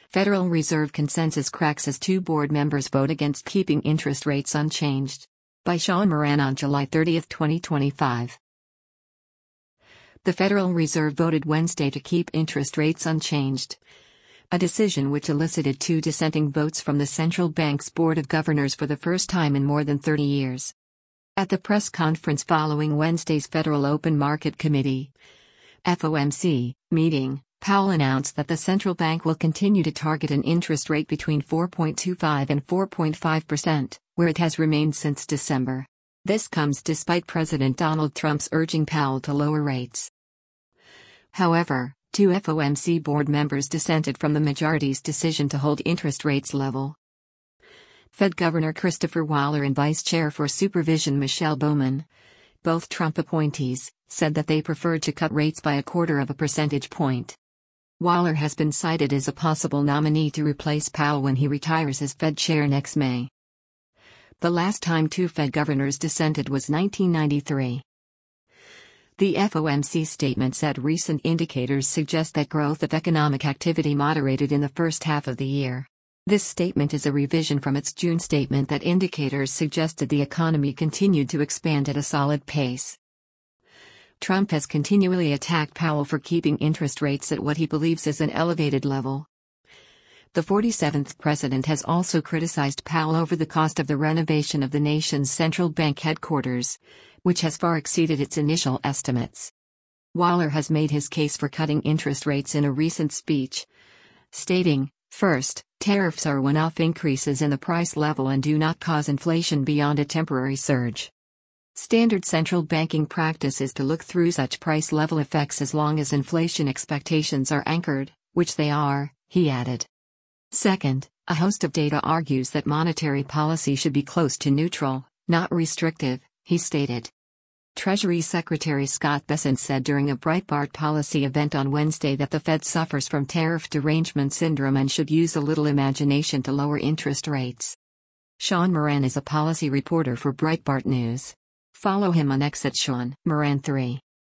Federal Reserve consensus cracks as two board members vote against keeping interest rates unchanged. By Sean Moran on July 30, 2025. The Federal Reserve voted Wednesday to keep interest rates unchanged, a decision which elicited two dissenting votes from the central bank's Board of Governors for the first time in more than 30 years. At the press conference following Wednesday's Federal Open Market Committee (FOMC) meeting, Powell announced that the central bank will continue to target an interest rate between 4.25% and 4.5%, where it has remained since December. This comes despite President Donald Trump's urging Powell to lower rates. However, two FOMC board members dissented from the majority's decision to hold interest rates level. Fed Governor Christopher Waller and Vice Chair for Supervision Michelle Bowman, both Trump appointees, said that they preferred to cut rates by 0.25 percentage point. Waller has been cited as a possible nominee to replace Powell when he retires as Fed chair next May. The last time two Fed governors dissented was 1993. The FOMC statement said recent indicators suggest that growth of economic activity moderated in the first half of the year. This statement is a revision from its June statement that indicators suggested the economy continued to expand at a solid pace. Trump has continually attacked Powell for keeping interest rates at what he believes is an elevated level. The 47th president has also criticized Powell over the cost of the renovation of the nation's central bank headquarters, which has far exceeded its initial estimates. Waller has made his case for cutting interest rates in a recent speech, stating, "First, tariffs are one-off increases in the price level and do not cause inflation beyond a temporary surge. Standard central banking practice is to look through such price level effects as long as inflation expectations are anchored, which they are," he added. Second, a host of data argues that monetary policy should be close to neutral, not restrictive, he stated. Treasury Secretary Scott Bessent said during a Breitbart policy event on Wednesday that the Fed suffers from tariff derangement syndrome and should use a little imagination to lower interest rates. Sean Moran is a policy reporter for Breitbart News. Follow him on X at Sean Moran 3.